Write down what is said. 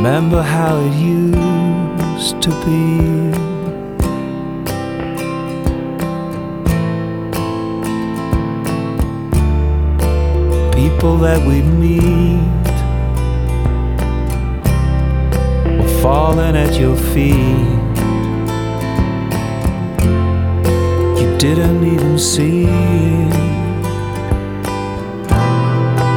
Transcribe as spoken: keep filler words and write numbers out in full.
remember how it used to be. People that we meet were falling at your feet. You didn't even see it.